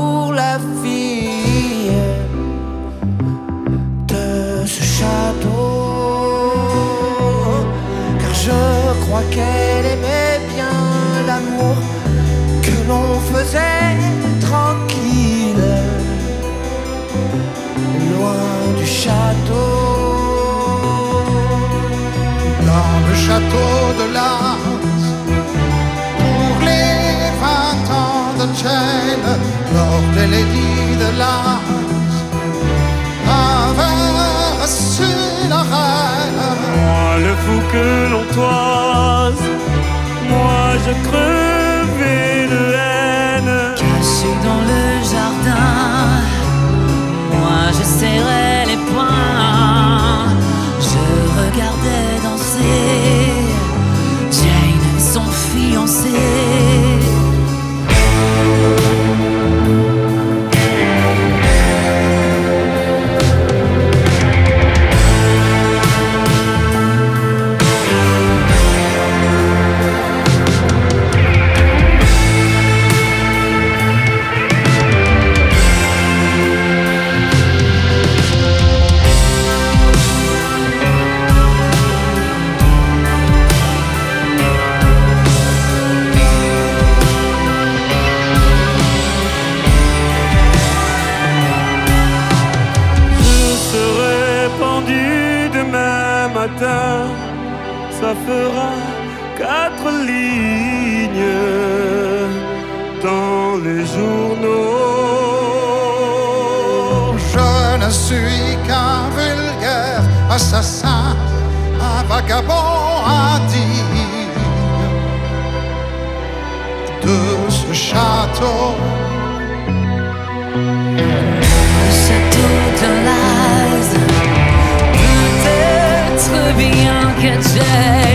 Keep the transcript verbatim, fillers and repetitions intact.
pour la fille de ce château, car je crois qu'elle aimait bien l'amour que l'on faisait tranquille, loin du château. Dans le château de Lars, pour les vingt ans de Jane, Lord et Lady de Lars avaient reçu la reine. Moi le fou que l'on toise, moi je crevais de haine. Caché dans le jardin, moi je serrais les poings, je regardais danser Jane et son fiancé. Ça fera quatre lignes dans les journaux. Je ne suis qu'un vulgaire assassin, un vagabond indigne de ce château. Le château de Laz, peut-être bien que j'ai